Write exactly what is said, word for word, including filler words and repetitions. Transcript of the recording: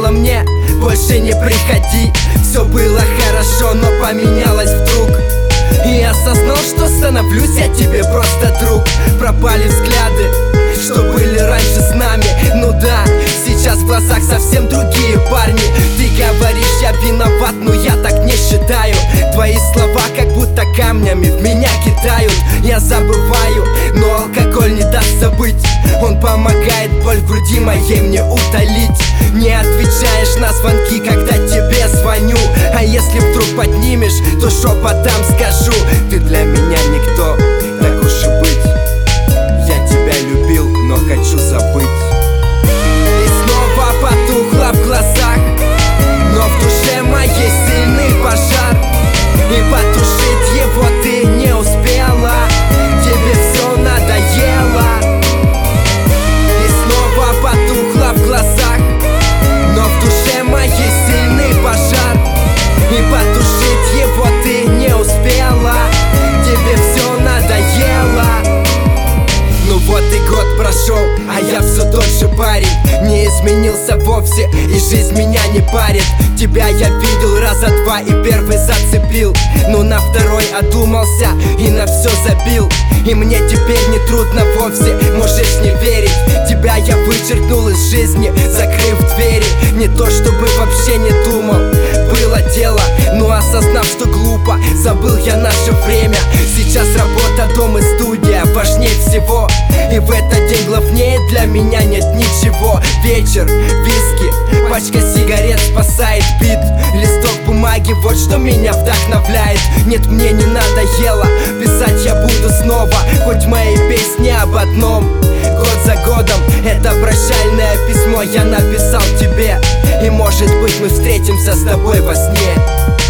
сказала мне: больше не приходи. Все было хорошо, но поменялось вдруг. И осознал, что становлюсь я тебе просто друг. Пропали взгляды, что были раньше с нами. Ну да, сейчас в глазах совсем другие парни. Ты говоришь, я виноват, но я так не считаю. Твои слова как будто камнями в меня кидают. Я забываю, но алкоголь не даст забыть. Он помогает боль в груди моей мне утолить. Не отвечаешь на звонки, когда тебе звоню. А если вдруг поднимешь, то шепотом скажу: ты для меня никто, так уж и быть. Я тебя любил, но хочу забыть. И снова потухло в глазах, но в душе моей сильный пожар. И потушить его ты не успела, тебе все надоело. И снова потухло в глазах, но в душе моей сильный пожар. И потушить его ты не успела, тебе все надоело. Ну вот и год прошел, а я все тот же парень. Не изменился вовсе, и жизнь меня не парит. Тебя я видел раза два и первый зацепил. Но на второй одумался и на все забил. И мне теперь не трудно вовсе, можешь не верить. Тебя я вычеркнул из жизни, закрыв двери. Не то чтобы вообще не думал, было дело, но осознав, что глупо, забыл я наше время. Сейчас работа, дом и студия важнее всего. И в этот день главнее для меня нет ничего. Вечер, виски, пачка сигарет спасает бит. Листок бумаги, вот что меня вдохновляет. Нет, мне не надоело, писать я буду снова. Хоть мои песни об одном. Год за годом это прощальное письмо я написал тебе. И может быть мы встретимся с тобой во сне.